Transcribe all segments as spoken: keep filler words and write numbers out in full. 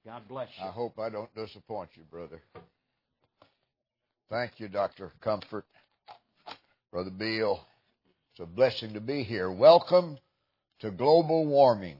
God bless you. I hope I don't disappoint you, brother. Thank you, Doctor Comfort. Brother Bill, it's a blessing to be here. Welcome to global warming.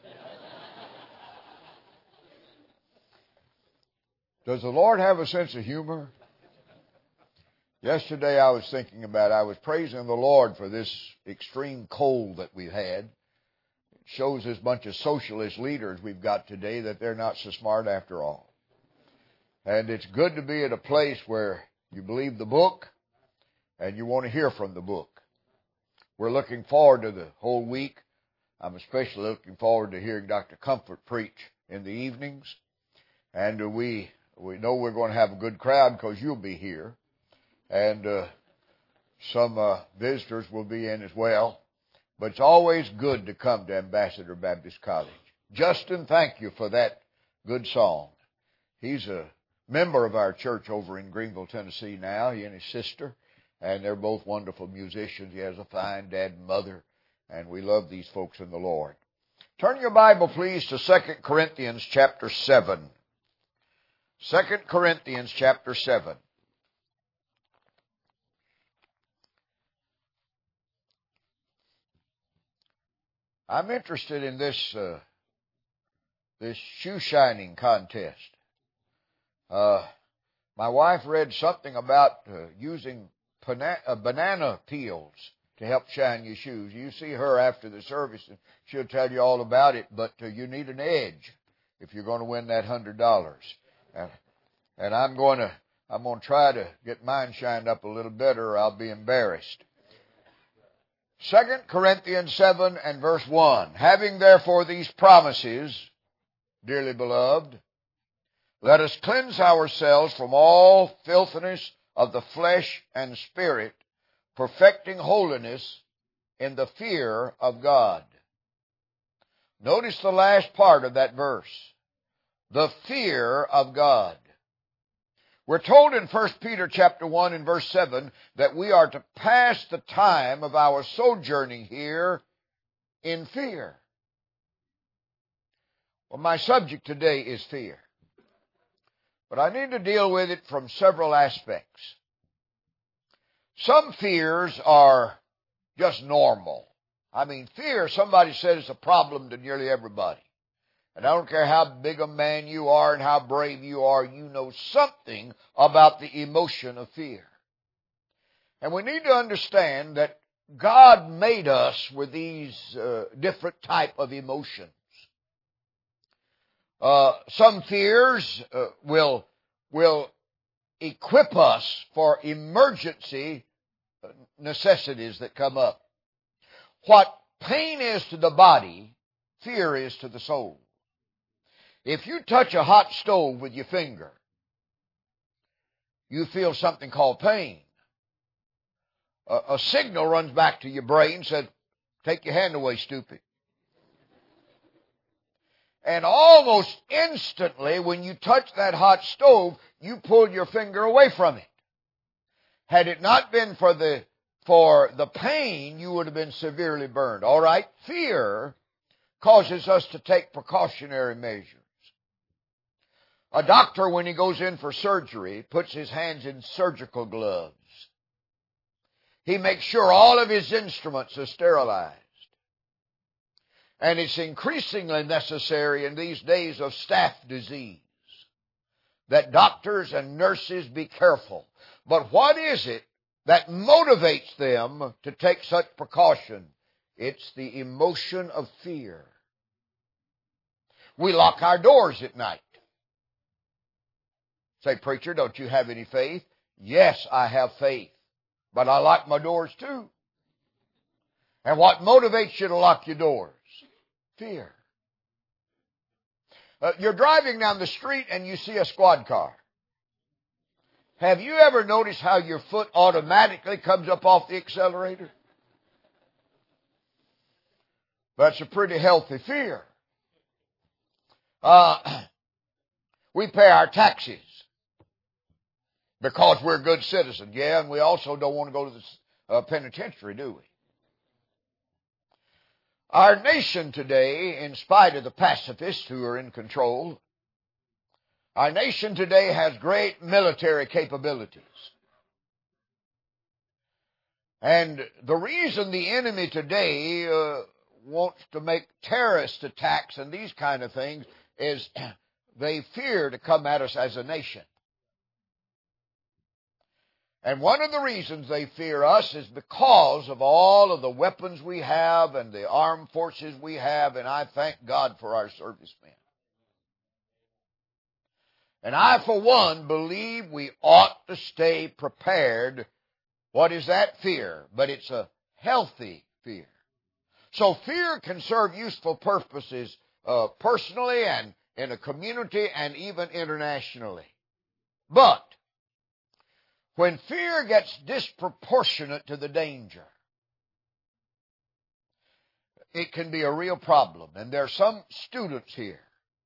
Does the Lord have a sense of humor? Yesterday I was thinking about, I was praising the Lord for this extreme cold that we've had. It shows this bunch of socialist leaders we've got today that they're not so smart after all. And it's good to be at a place where you believe the book and you want to hear from the book. We're looking forward to the whole week. I'm especially looking forward to hearing Doctor Comfort preach in the evenings. And we, we know we're going to have a good crowd because you'll be here. And uh, some uh, visitors will be in as well. But it's always good to come to Ambassador Baptist College. Justin, thank you for that good song. He's a member of our church over in Greenville, Tennessee now, he and his sister. And they're both wonderful musicians. He has a fine dad and mother. And we love these folks in the Lord. Turn your Bible, please, to Second Corinthians chapter seven. Second Corinthians chapter seven. I'm interested in this uh, this shoe shining contest. Uh, my wife read something about uh, using pana- uh, banana peels to help shine your shoes. You see her after the service, and she'll tell you all about it. But uh, you need an edge if you're going to win that hundred dollars. And, and I'm going to I'm going to try to get mine shined up a little better, or I'll be embarrassed. Second Corinthians seven and verse one. Having therefore these promises, dearly beloved, let us cleanse ourselves from all filthiness of the flesh and spirit, perfecting holiness in the fear of God. Notice the last part of that verse. The fear of God. We're told in First Peter chapter one and verse seven that we are to pass the time of our sojourning here in fear. Well, my subject today is fear. But I need to deal with it from several aspects. Some fears are just normal. I mean, fear, somebody said, is a problem to nearly everybody. And I don't care how big a man you are and how brave you are, you know something about the emotion of fear. And we need to understand that God made us with these uh, different type of emotions. Uh, some fears uh, will, will equip us for emergency necessities that come up. What pain is to the body, fear is to the soul. If you touch a hot stove with your finger, you feel something called pain. A, a signal runs back to your brain and says, take your hand away, stupid. And almost instantly, when you touch that hot stove, you pull your finger away from it. Had it not been for the, for the pain, you would have been severely burned. All right? Fear causes us to take precautionary measures. A doctor, when he goes in for surgery, puts his hands in surgical gloves. He makes sure all of his instruments are sterilized. And it's increasingly necessary in these days of staph disease that doctors and nurses be careful. But what is it that motivates them to take such precaution? It's the emotion of fear. We lock our doors at night. Say, preacher, don't you have any faith? Yes, I have faith. But I lock my doors too. And what motivates you to lock your doors? Fear. Uh, you're driving down the street and you see a squad car. Have you ever noticed how your foot automatically comes up off the accelerator? That's a pretty healthy fear. Uh, we pay our taxes because we're good citizens. Yeah, and we also don't want to go to the uh, penitentiary, do we? Our nation today, in spite of the pacifists who are in control, Our nation today has great military capabilities. And the reason the enemy today uh, wants to make terrorist attacks and these kind of things is they fear to come at us as a nation. And one of the reasons they fear us is because of all of the weapons we have and the armed forces we have, and I thank God for our servicemen. And I, for one, believe we ought to stay prepared. What is that fear? But it's a healthy fear. So fear can serve useful purposes uh, personally and in a community and even internationally. But when fear gets disproportionate to the danger, it can be a real problem. And there are some students here,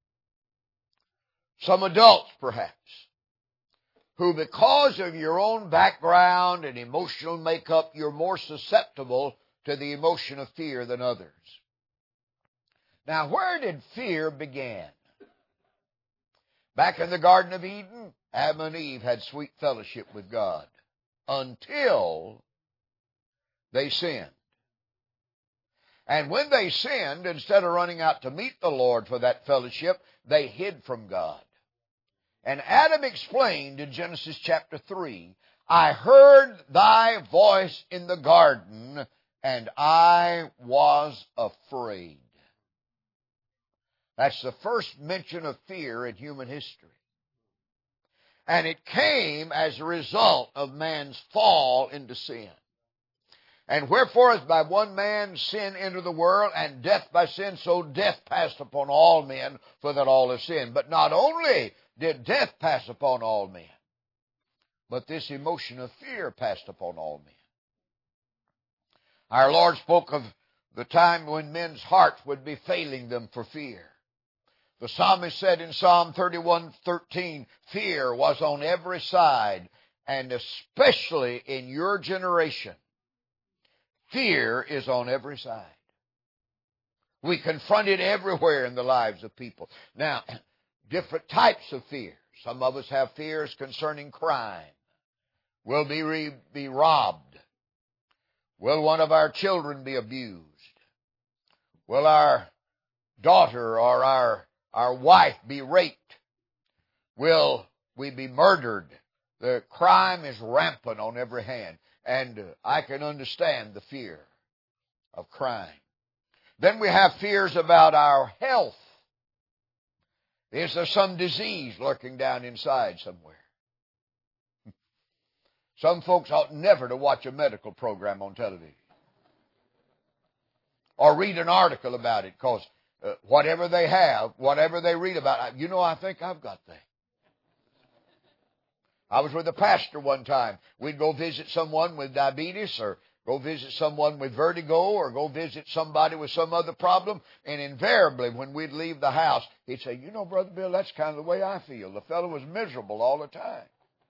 some adults perhaps, who because of your own background and emotional makeup, you're more susceptible to the emotion of fear than others. Now, where did fear begin? Back in the Garden of Eden, Adam and Eve had sweet fellowship with God until they sinned. And when they sinned, instead of running out to meet the Lord for that fellowship, they hid from God. And Adam explained in Genesis chapter three, I heard thy voice in the garden, and I was afraid. That's the first mention of fear in human history. And it came as a result of man's fall into sin. And wherefore, as by one man sin entered the world, and death by sin, so death passed upon all men, for that all have sinned. But not only did death pass upon all men, but this emotion of fear passed upon all men. Our Lord spoke of the time when men's hearts would be failing them for fear. The psalmist said in Psalm thirty-one thirteen, fear was on every side, and especially in your generation, fear is on every side. We confront it everywhere in the lives of people. Now, different types of fear. Some of us have fears concerning crime. Will be, re- be robbed? Will one of our children be abused? Will our daughter or our, our wife be raped? Will we be murdered? The crime is rampant on every hand. And uh, I can understand the fear of crime. Then we have fears about our health. Is there some disease lurking down inside somewhere? Some folks ought never to watch a medical program on television or read an article about it, because uh, whatever they have, whatever they read about, you know, I think I've got that. I was with a pastor one time. We'd go visit someone with diabetes, or go visit someone with vertigo, or go visit somebody with some other problem, and invariably when we'd leave the house, he'd say, you know, Brother Bill, that's kind of the way I feel. The fellow was miserable all the time.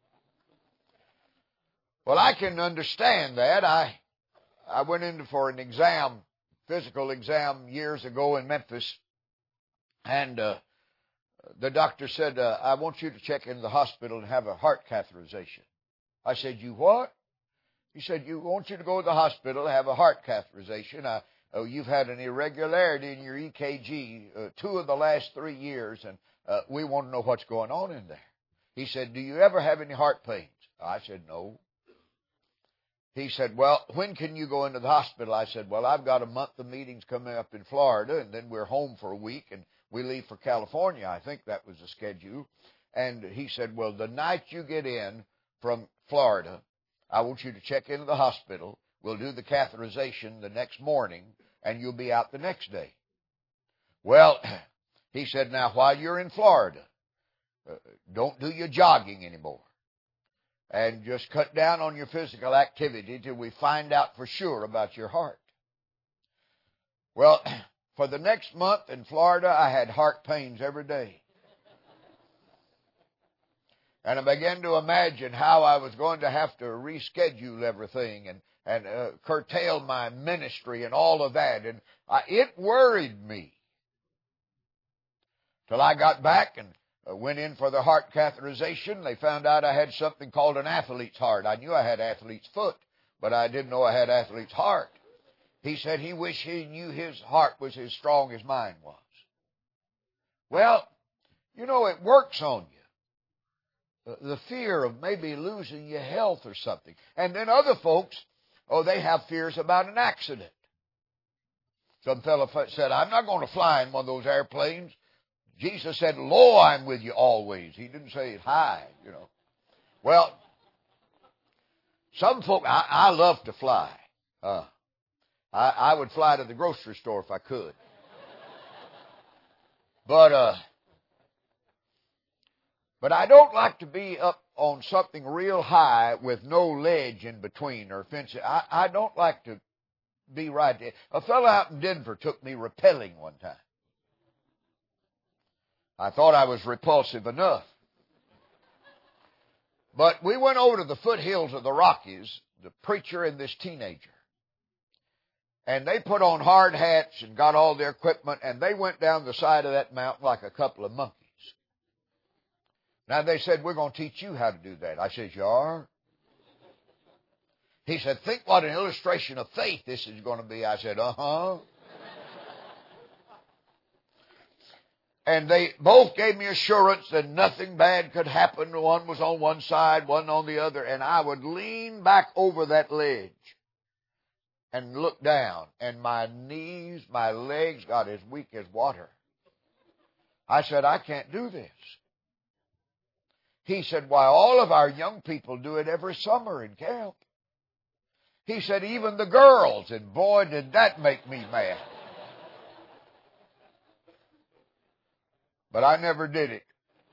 Well, I can understand that. I I went in for an exam, physical exam years ago in Memphis, and uh, the doctor said, uh, I want you to check into the hospital and have a heart catheterization. I said, you what? He said, you want you to go to the hospital and have a heart catheterization. Uh, oh, you've had an irregularity in your E K G uh, two of the last three years, and uh, we want to know what's going on in there. He said, do you ever have any heart pains? I said, no. He said, well, when can you go into the hospital? I said, well, I've got a month of meetings coming up in Florida, and then we're home for a week, and we leave for California. I think that was the schedule. And he said, well, the night you get in from Florida, I want you to check into the hospital. We'll do the catheterization the next morning, and you'll be out the next day. Well, he said, now, while you're in Florida, uh, don't do your jogging anymore. And just cut down on your physical activity till we find out for sure about your heart. Well, for the next month in Florida, I had heart pains every day. And I began to imagine how I was going to have to reschedule everything and, and uh, curtail my ministry and all of that. And I, it worried me. Till I got back and uh, went in for the heart catheterization. They found out I had something called an athlete's heart. I knew I had athlete's foot, but I didn't know I had athlete's heart. He said he wished he knew his heart was as strong as mine was. Well, you know, it works on you. The fear of maybe losing your health or something. And then other folks, oh, they have fears about an accident. Some fellow said, I'm not going to fly in one of those airplanes. Jesus said, lo, I'm with you always. He didn't say hi, you know. Well, some folk, I, I love to fly. Uh, I, I would fly to the grocery store if I could. But, uh, but I don't like to be up on something real high with no ledge in between or fence. I, I don't like to be right there. A fellow out in Denver took me rappelling one time. I thought I was repulsive enough. But we went over to the foothills of the Rockies, the preacher and this teenager. And they put on hard hats and got all their equipment, and they went down the side of that mountain like a couple of monkeys. Now, they said, we're going to teach you how to do that. I said, you are? He said, think what an illustration of faith this is going to be. I said, uh-huh. And they both gave me assurance that nothing bad could happen. One was on one side, one on the other. And I would lean back over that ledge and look down. And my knees, my legs got as weak as water. I said, I can't do this. He said, why, all of our young people do it every summer in camp. He said, even the girls. And boy, did that make me mad. But I never did it.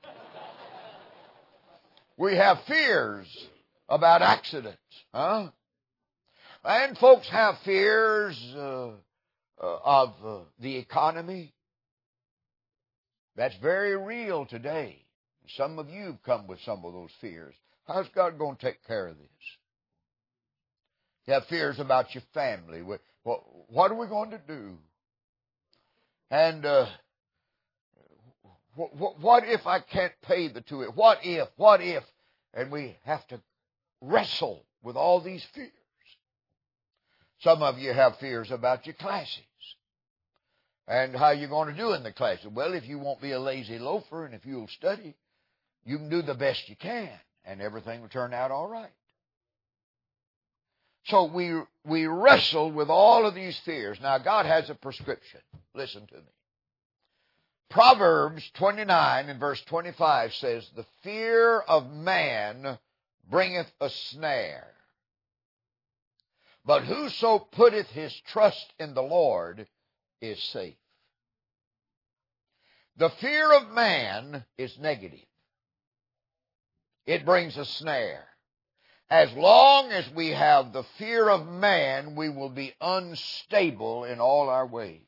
We have fears about accidents, huh? And folks have fears uh, uh, of uh, the economy. That's very real today. Some of you have come with some of those fears. How's God going to take care of this? You have fears about your family. What, what are we going to do? And uh, what, what if I can't pay the tuition? What if? What if? And we have to wrestle with all these fears. Some of you have fears about your classes and how you're going to do in the classes. Well, if you won't be a lazy loafer and if you'll study, you can do the best you can and everything will turn out all right. So we we wrestle with all of these fears. Now, God has a prescription. Listen to me. Proverbs twenty-nine and verse twenty-five says, the fear of man bringeth a snare. But whoso putteth his trust in the Lord is safe. The fear of man is negative. It brings a snare. As long as we have the fear of man, we will be unstable in all our ways.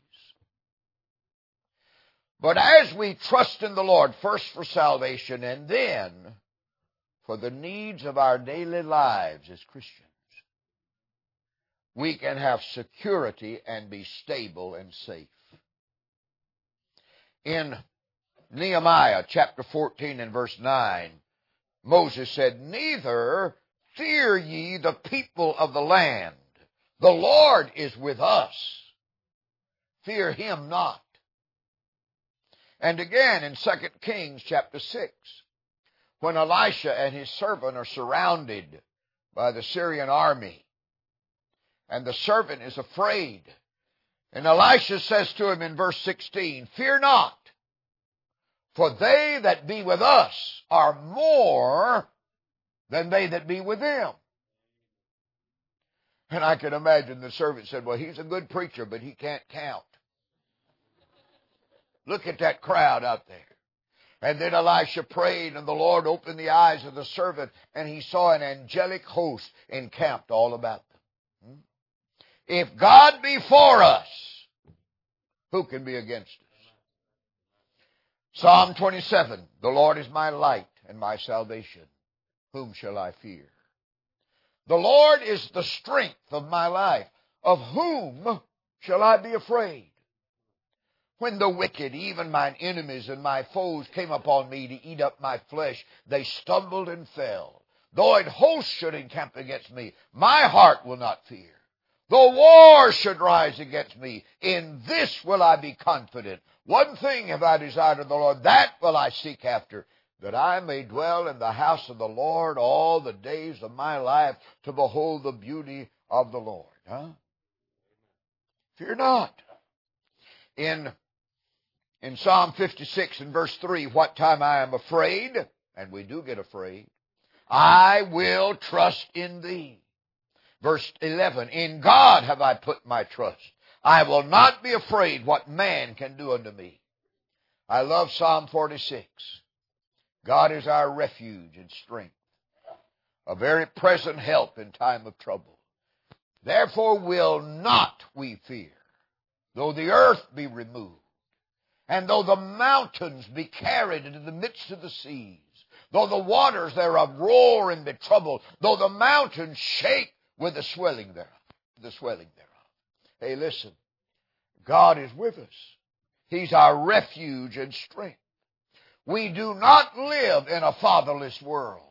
But as we trust in the Lord, first for salvation and then for the needs of our daily lives as Christians, we can have security and be stable and safe. In Nehemiah chapter fourteen and verse nine, Moses said, neither fear ye the people of the land. The Lord is with us. Fear him not. And again in Second Kings chapter six, when Elisha and his servant are surrounded by the Syrian army, and the servant is afraid, and Elisha says to him in verse sixteen, fear not, for they that be with us are more than they that be with them. And I can imagine the servant said, well, he's a good preacher, but he can't count. Look at that crowd out there. And then Elisha prayed, and the Lord opened the eyes of the servant, and he saw an angelic host encamped all about them. If God be for us, who can be against us? Psalm twenty-seven, the Lord is my light and my salvation. Whom shall I fear? The Lord is the strength of my life. Of whom shall I be afraid? When the wicked, even mine enemies and my foes, came upon me to eat up my flesh, they stumbled and fell. Though an host should encamp against me, my heart will not fear. Though war should rise against me, in this will I be confident. One thing have I desired of the Lord, that will I seek after, that I may dwell in the house of the Lord all the days of my life, to behold the beauty of the Lord. Huh? Fear not. In, in Psalm fifty-six and verse three, what time I am afraid, and we do get afraid, I will trust in thee. Verse eleven, in God have I put my trust. I will not be afraid what man can do unto me. I love Psalm forty-six. God is our refuge and strength, a very present help in time of trouble. Therefore will not we fear, though the earth be removed, and though the mountains be carried into the midst of the seas, though the waters thereof roar and be troubled, though the mountains shake with the swelling thereof, the swelling thereof. Hey, listen, God is with us. He's our refuge and strength. We do not live in a fatherless world.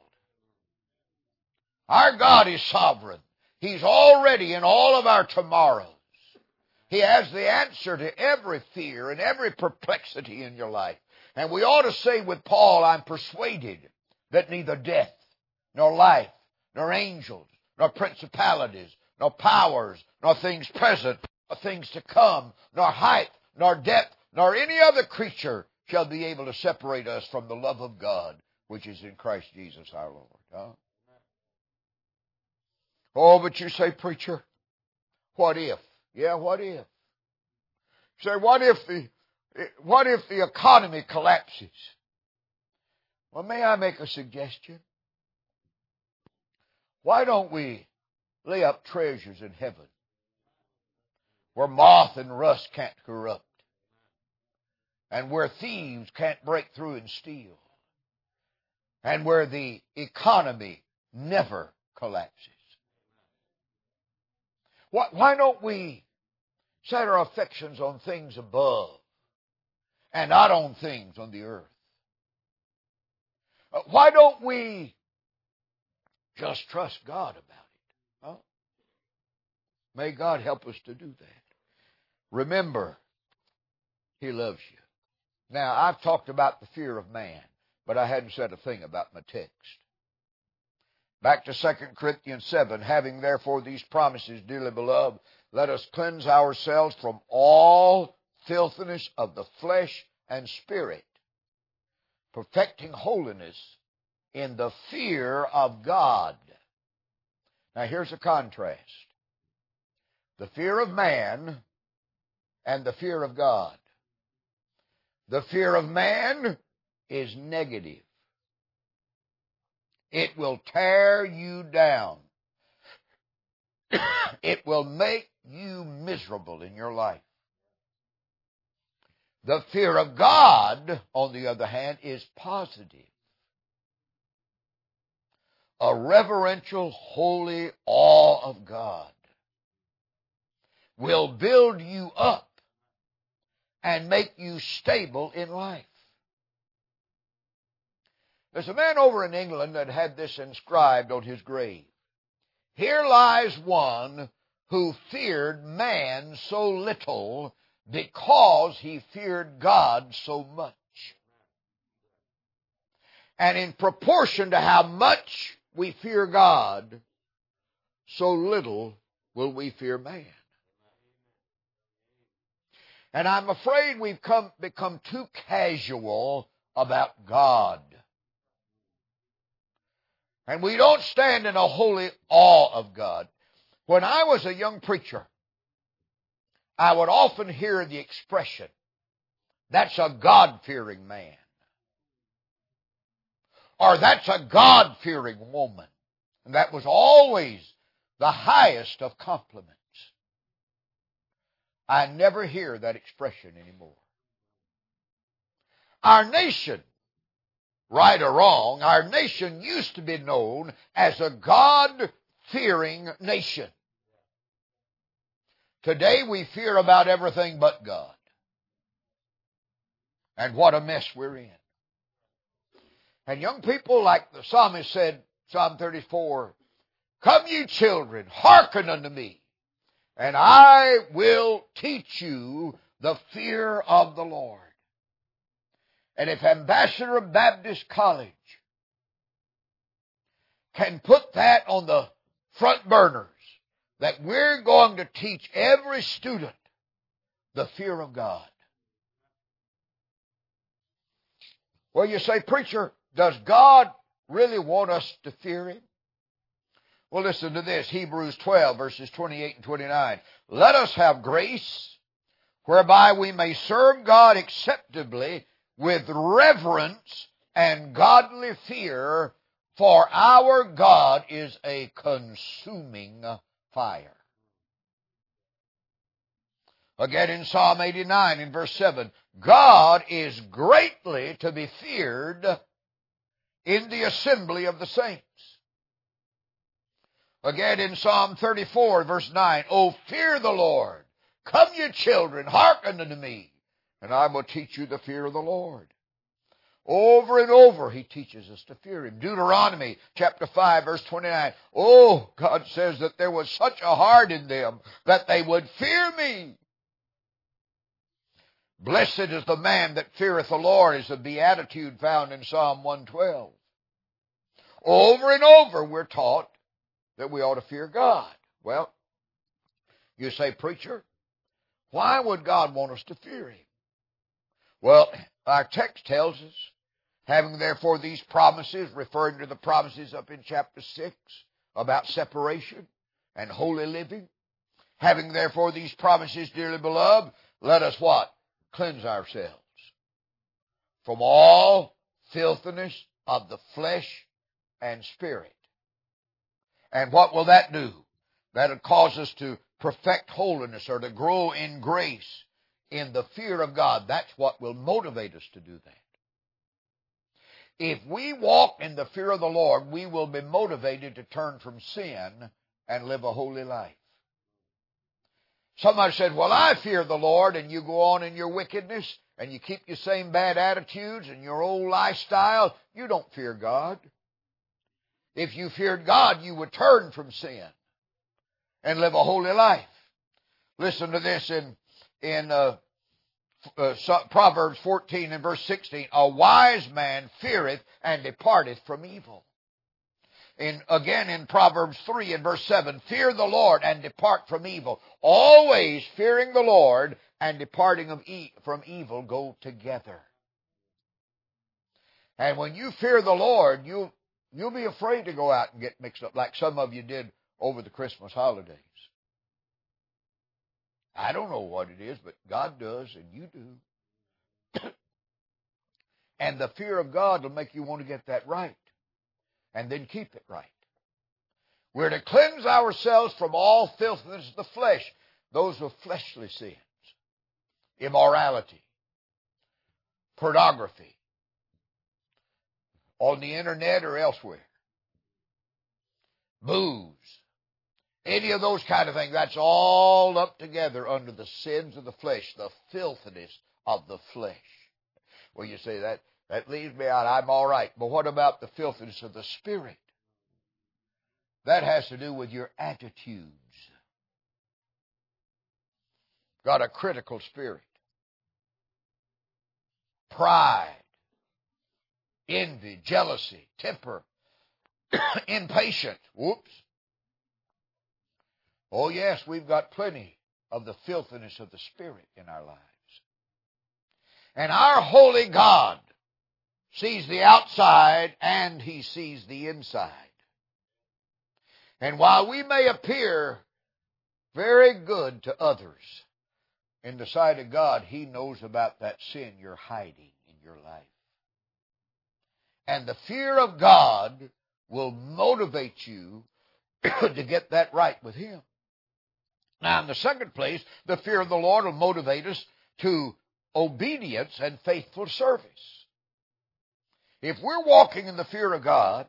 Our God is sovereign. He's already in all of our tomorrows. He has the answer to every fear and every perplexity in your life. And we ought to say with Paul, I'm persuaded that neither death, nor life, nor angels, nor principalities, nor powers, nor things present, nor things to come, nor height, nor depth, nor any other creature shall be able to separate us from the love of God, which is in Christ Jesus our Lord. Huh? Oh, but you say, preacher, what if? Yeah, what if? You say, what if the, what if the economy collapses? Well, may I make a suggestion? Why don't we lay up treasures in heaven where moth and rust can't corrupt, and where thieves can't break through and steal, and where the economy never collapses? Why, why don't we set our affections on things above and not on things on the earth? Uh, why don't we just trust God about it? Huh? May God help us to do that. Remember, He loves you. Now, I've talked about the fear of man, but I hadn't said a thing about my text. Back to Second Corinthians seven, having therefore these promises, dearly beloved, let us cleanse ourselves from all filthiness of the flesh and spirit, perfecting holiness in the fear of God. Now here's a contrast. The fear of man and the fear of God. The fear of man is negative. It will tear you down. It will make you miserable in your life. The fear of God, on the other hand, is positive. A reverential, holy awe of God will build you up and make you stable in life. There's a man over in England that had this inscribed on his grave. Here lies one who feared man so little because he feared God so much. And in proportion to how much we fear God, so little will we fear man. And I'm afraid we've come, become too casual about God. And we don't stand in a holy awe of God. When I was a young preacher, I would often hear the expression, that's a God-fearing man. Or that's a God-fearing woman. And that was always the highest of compliments. I never hear that expression anymore. Our nation, right or wrong, our nation used to be known as a God-fearing nation. Today we fear about everything but God. And what a mess we're in. And young people, like the psalmist said, Psalm thirty-four, come ye children, hearken unto me, and I will teach you the fear of the Lord. And if Ambassador of Baptist College can put that on the front burners, that we're going to teach every student the fear of God. Well, you say, preacher, does God really want us to fear Him? Well, listen to this, Hebrews twelve, verses twenty-eight and twenty-nine. Let us have grace whereby we may serve God acceptably with reverence and godly fear, for our God is a consuming fire. Again in Psalm eighty-nine, in verse seven, God is greatly to be feared in the assembly of the saints. Again in Psalm thirty-four, verse nine, O fear the Lord, come ye children, hearken unto me, and I will teach you the fear of the Lord. Over and over He teaches us to fear Him. Deuteronomy chapter five, verse twenty-nine, oh, God says that there was such a heart in them that they would fear me. Blessed is the man that feareth the Lord, is the beatitude found in Psalm one twelve. Over and over we're taught that we ought to fear God. Well, you say, preacher, why would God want us to fear Him? Well, our text tells us, having therefore these promises, referring to the promises up in chapter six about separation and holy living, having therefore these promises, dearly beloved, let us what? Cleanse ourselves from all filthiness of the flesh and spirit. And what will that do? That'll cause us to perfect holiness, or to grow in grace in the fear of God. That's what will motivate us to do that. If we walk in the fear of the Lord, we will be motivated to turn from sin and live a holy life. Somebody said, well, I fear the Lord, and you go on in your wickedness, and you keep your same bad attitudes and your old lifestyle. You don't fear God. If you feared God, you would turn from sin and live a holy life. Listen to this in, in uh, uh, Proverbs fourteen and verse sixteen. A wise man feareth and departeth from evil. In, again in Proverbs three and verse seven, fear the Lord and depart from evil. Always fearing the Lord and departing of e- from evil go together. And when you fear the Lord, you You'll be afraid to go out and get mixed up like some of you did over the Christmas holidays. I don't know what it is, but God does, and you do. And the fear of God will make you want to get that right and then keep it right. We're to cleanse ourselves from all filthiness of the flesh, those are fleshly sins, immorality, pornography, on the internet or elsewhere, booze, any of those kind of things. That's all up together under the sins of the flesh, the filthiness of the flesh. Well, you say that, that leaves me out. I'm all right. But what about the filthiness of the spirit? That has to do with your attitudes. Got a critical spirit, pride, envy, jealousy, temper, impatient. Whoops. Oh, yes, we've got plenty of the filthiness of the spirit in our lives. And our holy God sees the outside and He sees the inside. And while we may appear very good to others, in the sight of God, He knows about that sin you're hiding in your life. And the fear of God will motivate you to get that right with Him. Now, in the second place, the fear of the Lord will motivate us to obedience and faithful service. If we're walking in the fear of God,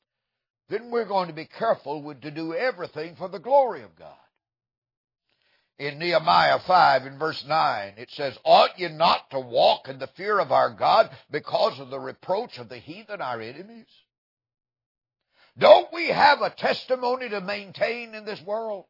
then we're going to be careful with, to do everything for the glory of God. in Nehemiah five in verse nine. It says, ought ye not to walk in the fear of our God because of the reproach of the heathen, our enemies? Don't we have a testimony to maintain in this world?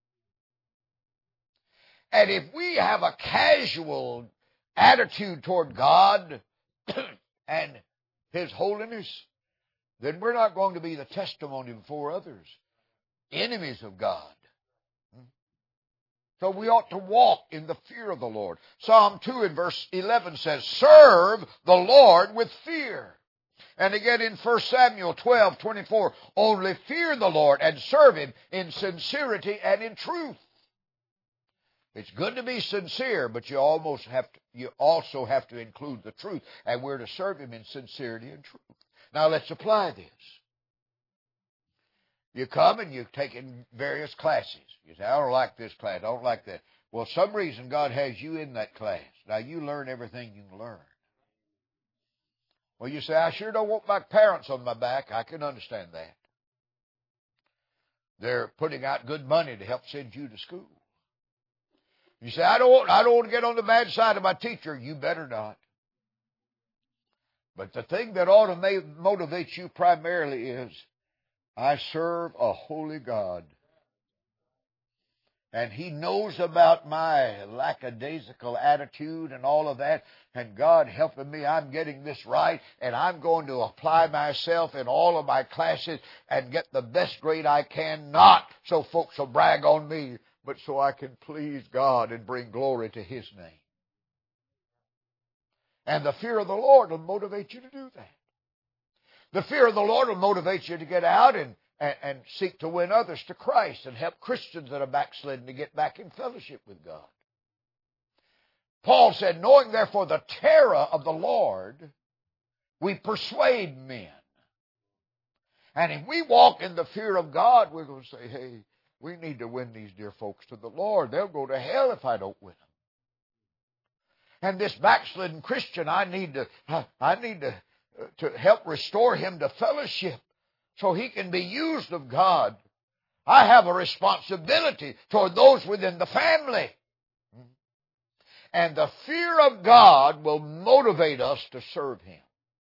And if we have a casual attitude toward God and His holiness, then we're not going to be the testimony before others, enemies of God. So we ought to walk in the fear of the Lord. Psalm two in verse eleven says, serve the Lord with fear. And again in First Samuel twelve twenty-four, only fear the Lord and serve Him in sincerity and in truth. It's good to be sincere, but you almost have to, you also have to include the truth, and we're to serve Him in sincerity and truth. Now let's apply this. You come and you've taken various classes. You say, I don't like this class, I don't like that. Well, some reason God has you in that class. Now you learn everything you can learn. Well, you say, I sure don't want my parents on my back. I can understand that. They're putting out good money to help send you to school. You say, I don't want, I don't want to get on the bad side of my teacher. You better not. But the thing that ought to motivate you primarily is, I serve a holy God. And He knows about my lackadaisical attitude and all of that. And God helping me, I'm getting this right. And I'm going to apply myself in all of my classes and get the best grade I can. Not so folks will brag on me, but so I can please God and bring glory to His name. And the fear of the Lord will motivate you to do that. The fear of the Lord will motivate you to get out and, and, and seek to win others to Christ and help Christians that are backslidden to get back in fellowship with God. Paul said, knowing therefore the terror of the Lord, we persuade men. And if we walk in the fear of God, we're going to say, hey, we need to win these dear folks to the Lord. They'll go to hell if I don't win them. And this backslidden Christian, I need to, I need to, to help restore him to fellowship so he can be used of God. I have a responsibility toward those within the family. And the fear of God will motivate us to serve Him.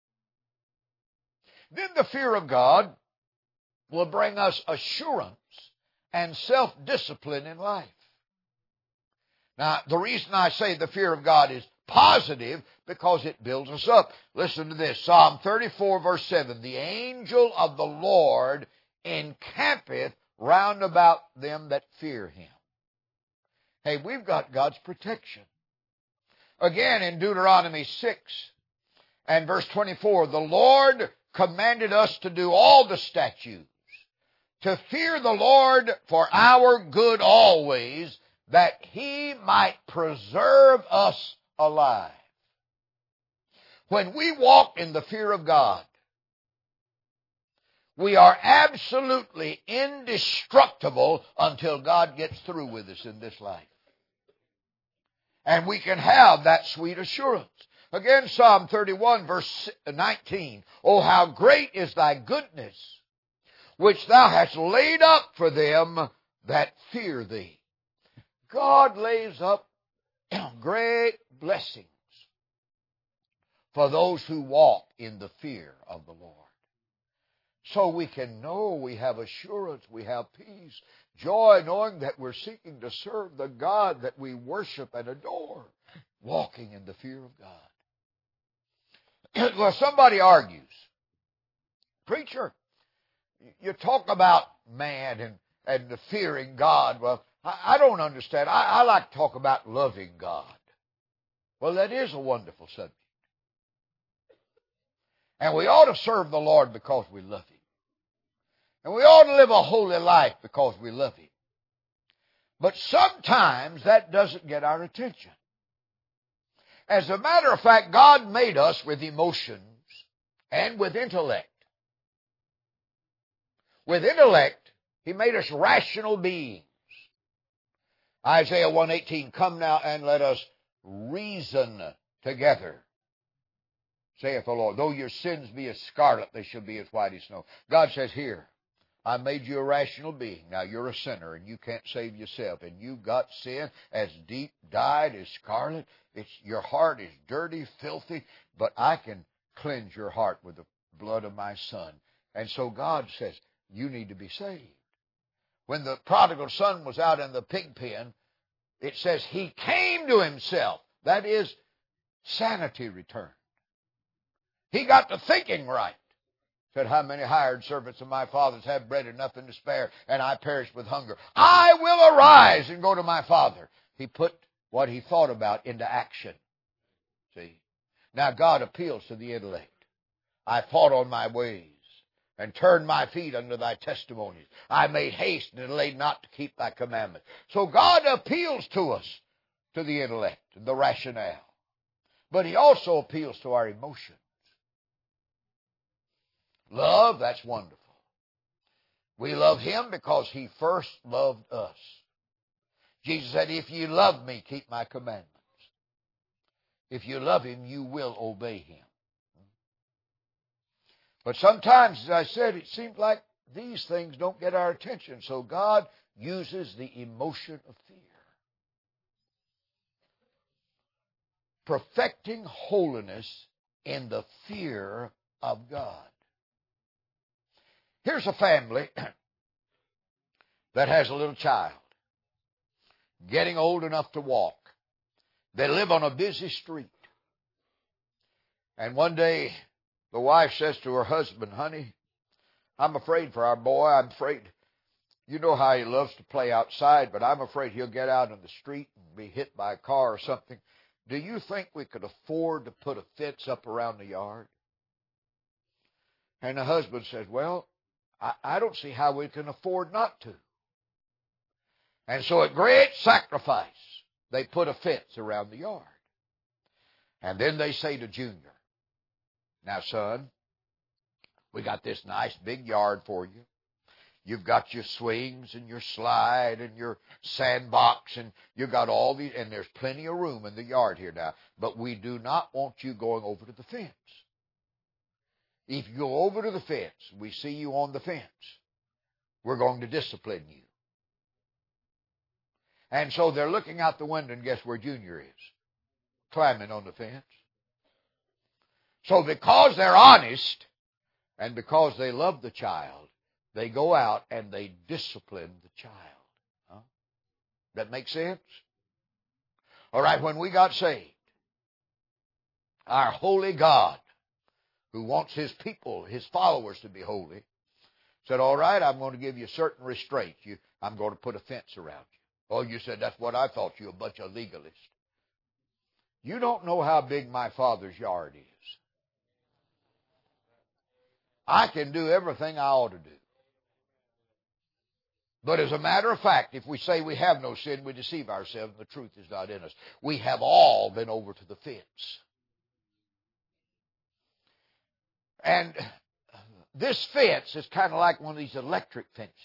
Then the fear of God will bring us assurance and self-discipline in life. Now, the reason I say the fear of God is positive because it builds us up. Listen to this. Psalm thirty-four, verse seven. The angel of the Lord encampeth round about them that fear Him. Hey, we've got God's protection. Again, in Deuteronomy six and verse twenty-four, the Lord commanded us to do all the statutes, to fear the Lord for our good always, that He might preserve us alive. When we walk in the fear of God, we are absolutely indestructible until God gets through with us in this life. And we can have that sweet assurance. Again, Psalm thirty-one, verse nineteen. Oh, how great is thy goodness, which thou hast laid up for them that fear thee. God lays up great blessings for those who walk in the fear of the Lord. So we can know we have assurance, we have peace, joy, knowing that we're seeking to serve the God that we worship and adore, walking in the fear of God. Well, somebody argues, preacher, you talk about man and, and the fearing God. Well, I, I don't understand. I, I like to talk about loving God. Well, that is a wonderful subject. And we ought to serve the Lord because we love Him. And we ought to live a holy life because we love Him. But sometimes that doesn't get our attention. As a matter of fact, God made us with emotions and with intellect. With intellect, He made us rational beings. Isaiah one eighteen, come now and let us reason together, saith the Lord. Though your sins be as scarlet, they shall be as white as snow. God says here, I made you a rational being. Now you're a sinner and you can't save yourself. And you've got sin as deep dyed as scarlet. It's, your heart is dirty, filthy, but I can cleanse your heart with the blood of my Son. And so God says, you need to be saved. When the prodigal son was out in the pig pen, it says he came to himself. That is, sanity returned. He got to thinking right. Said, how many hired servants of my father's have bread enough and to spare, and I perish with hunger? I will arise and go to my father. He put what he thought about into action. See? Now God appeals to the intellect. I thought on my ways and turned my feet unto thy testimonies. I made haste and delayed not to keep thy commandments. So God appeals to us, to the intellect, the rationale. But he also appeals to our emotions. Love, that's wonderful. We love him because he first loved us. Jesus said, if you love me, keep my commandments. If you love him, you will obey him. But sometimes, as I said, it seems like these things don't get our attention. So God uses the emotion of fear. Perfecting holiness in the fear of God. Here's a family that has a little child getting old enough to walk. They live on a busy street. And one day, the wife says to her husband, honey, I'm afraid for our boy. I'm afraid, you know how he loves to play outside, but I'm afraid he'll get out in the street and be hit by a car or something. Do you think we could afford to put a fence up around the yard? And the husband says, well, I, I don't see how we can afford not to. And so at great sacrifice, they put a fence around the yard. And then they say to Junior, now, son, we got this nice big yard for you. You've got your swings and your slide and your sandbox, and you've got all these, and there's plenty of room in the yard here now. But we do not want you going over to the fence. If you go over to the fence, we see you on the fence, we're going to discipline you. And so they're looking out the window, and guess where Junior is? Climbing on the fence. So because they're honest, and because they love the child, they go out and they discipline the child. Huh? That makes sense? All right, when we got saved, our holy God, who wants his people, his followers to be holy, said, all right, I'm going to give you certain restraints. You, I'm going to put a fence around you. Oh, you said, that's what I thought, you a bunch of legalists. You don't know how big my Father's yard is. I can do everything I ought to do. But as a matter of fact, if we say we have no sin, we deceive ourselves and the truth is not in us. We have all been over to the fence. And this fence is kind of like one of these electric fences.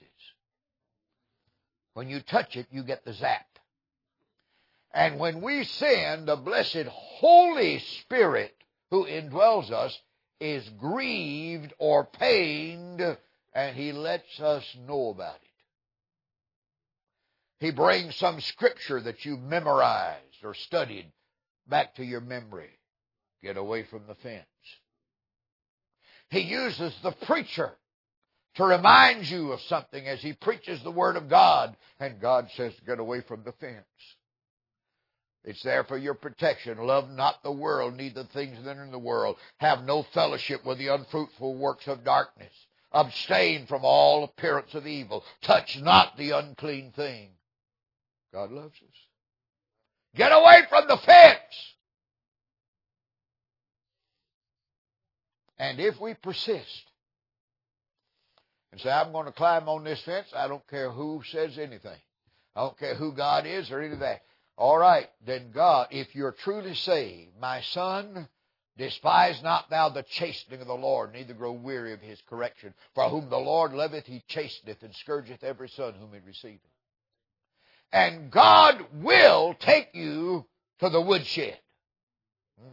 When you touch it, you get the zap. And when we sin, the blessed Holy Spirit who indwells us is grieved or pained, and he lets us know about it. He brings some scripture that you memorized or studied back to your memory. Get away from the fence. He uses the preacher to remind you of something as he preaches the Word of God, and God says, get away from the fence. It's there for your protection. Love not the world, neither things that are in the world. Have no fellowship with the unfruitful works of darkness. Abstain from all appearance of evil. Touch not the unclean thing. God loves us. Get away from the fence. And if we persist and say, I'm going to climb on this fence, I don't care who says anything. I don't care who God is or any of that. All right, then God, if you're truly saved, my son, despise not thou the chastening of the Lord, neither grow weary of his correction. For whom the Lord loveth, he chasteneth, and scourgeth every son whom he receiveth. And God will take you to the woodshed. Hmm.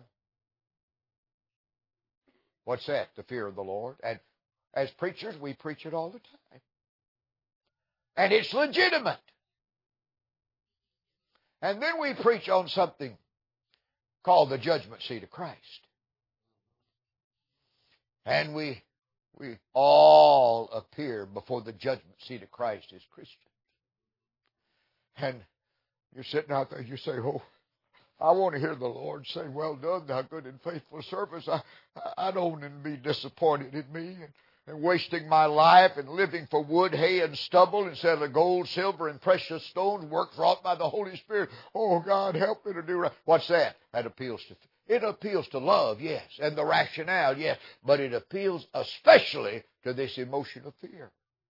What's that? The fear of the Lord. And as preachers, we preach it all the time. And it's legitimate. And then we preach on something called the judgment seat of Christ. And we we all appear before the judgment seat of Christ as Christians. And you're sitting out there, you say, oh, I want to hear the Lord say, well done, thou good and faithful servant. I, I don't want him to be disappointed in me and, and wasting my life and living for wood, hay, and stubble instead of gold, silver, and precious stones, work wrought by the Holy Spirit. Oh, God, help me to do right. What's that? That appeals to It appeals to love, yes, and the rationale, yes, but it appeals especially to this emotion of fear.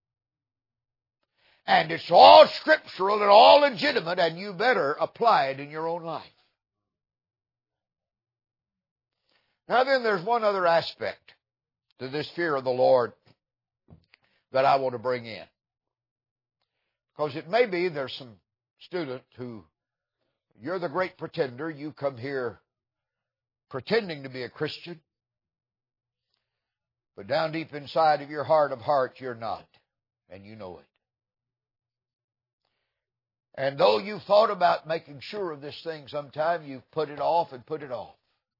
And it's all scriptural and all legitimate, and you better apply it in your own life. Now then, there's one other aspect to this fear of the Lord that I want to bring in. Because it may be there's some student who, you're the great pretender, you come here pretending to be a Christian, but down deep inside of your heart of hearts, you're not, and you know it. And though you've thought about making sure of this thing sometime, you've put it off and put it off.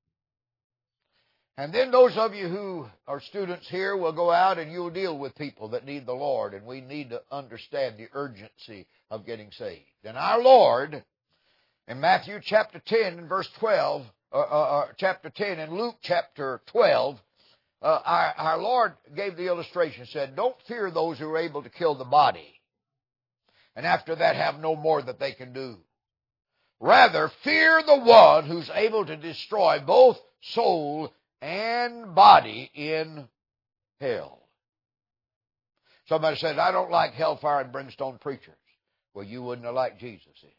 And then those of you who are students here will go out and you'll deal with people that need the Lord, and we need to understand the urgency of getting saved. And our Lord, in Matthew chapter ten and verse twelve, uh, uh, chapter ten and Luke chapter twelve, uh, our, our Lord gave the illustration, said, don't fear those who are able to kill the body, and after that have no more that they can do. Rather, fear the one who's able to destroy both soul and body in hell. Somebody said, I don't like hellfire and brimstone preachers. Well, you wouldn't have liked Jesus then.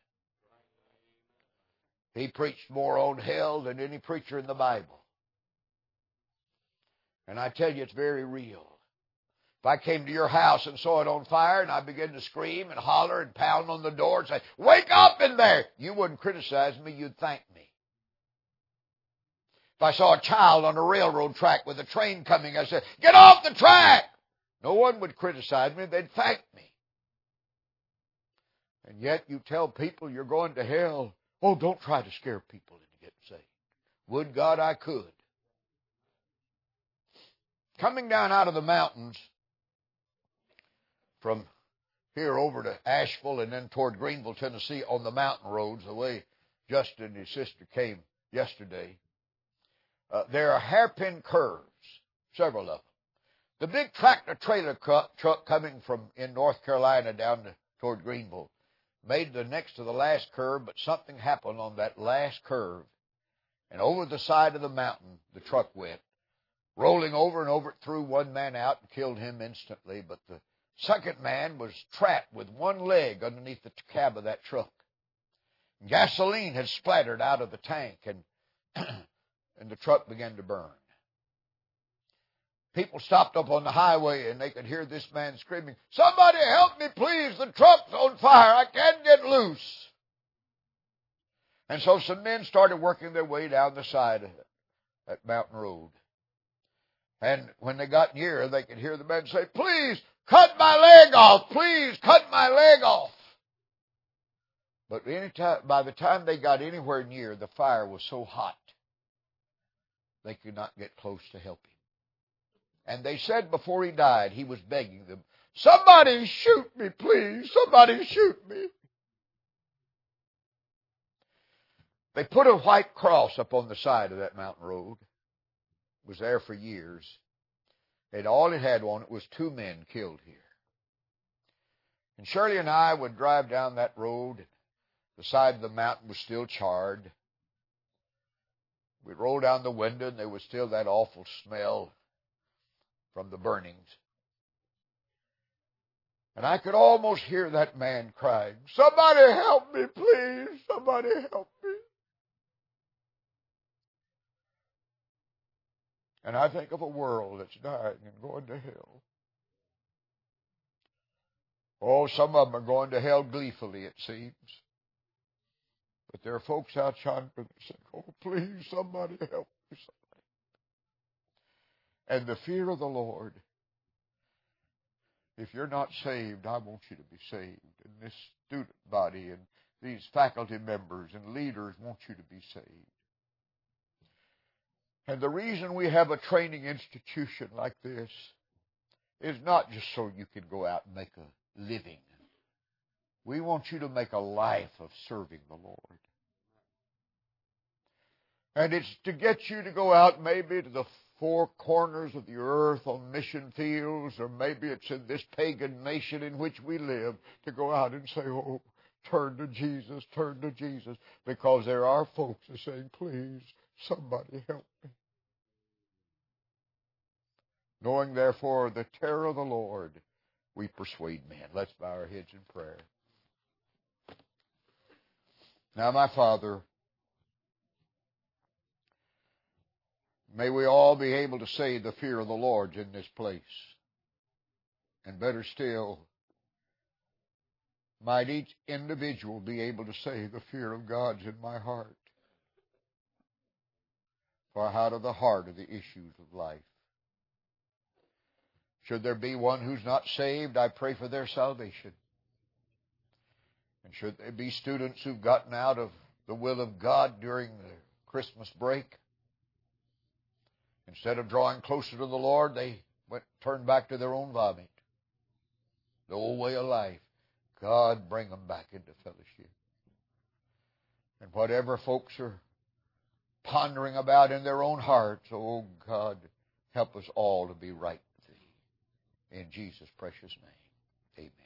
He preached more on hell than any preacher in the Bible. And I tell you, it's very real. If I came to your house and saw it on fire and I began to scream and holler and pound on the door and say, wake up in there, you wouldn't criticize me, you'd thank me. If I saw a child on a railroad track with a train coming, I said, get off the track. No one would criticize me, they'd thank me. And yet you tell people you're going to hell. Oh, don't try to scare people into getting saved. Would God I could. Coming down out of the mountains from here over to Asheville and then toward Greenville, Tennessee on the mountain roads, the way Justin and his sister came yesterday, uh, there are hairpin curves, several of them. The big tractor-trailer truck coming from in North Carolina down to, toward Greenville made the next to the last curve, but something happened on that last curve, and over the side of the mountain the truck went, rolling over and over it, threw one man out and killed him instantly, but the second man was trapped with one leg underneath the cab of that truck. Gasoline had splattered out of the tank, and and the truck began to burn. People stopped up on the highway, and they could hear this man screaming, somebody help me, please. The truck's on fire. I can't get loose. And so some men started working their way down the side of that mountain road. And when they got near, they could hear the man say, please, cut my leg off. Please, cut my leg off. But any time, by the time they got anywhere near, the fire was so hot, they could not get close to help him. And they said before he died, he was begging them, somebody shoot me, please. Somebody shoot me. They put a white cross up on the side of that mountain road. It was there for years. And all it had on it was two men killed here. And Shirley and I would drive down that road. The side of the mountain was still charred. We'd roll down the window, and there was still that awful smell from the burnings. And I could almost hear that man crying, somebody help me, please. Somebody help me. And I think of a world that's dying and going to hell. Oh, some of them are going to hell gleefully, it seems. But there are folks out yonder that say, oh, please, somebody help me. Somebody. And the fear of the Lord If you're not saved, I want you to be saved. And this student body and these faculty members and leaders want you to be saved. And the reason we have a training institution like this is not just so you can go out and make a living. We want you to make a life of serving the Lord. And it's to get you to go out maybe to the four corners of the earth on mission fields, or maybe it's in this pagan nation in which we live, to go out and say, oh, turn to Jesus, turn to Jesus, because there are folks that are saying, please, somebody help me. Knowing, therefore, the terror of the Lord, we persuade men. Let's bow our heads in prayer. Now, my Father, may we all be able to say the fear of the Lord's in this place. And better still, might each individual be able to say the fear of God's in my heart. For out of the heart are the issues of life. Should there be one who's not saved, I pray for their salvation. And should there be students who've gotten out of the will of God during the Christmas break, instead of drawing closer to the Lord, they went turned back to their own vomit, the old way of life. God, bring them back into fellowship. And whatever folks are pondering about in their own hearts, oh God, help us all to be right with Thee. In Jesus' precious name, amen.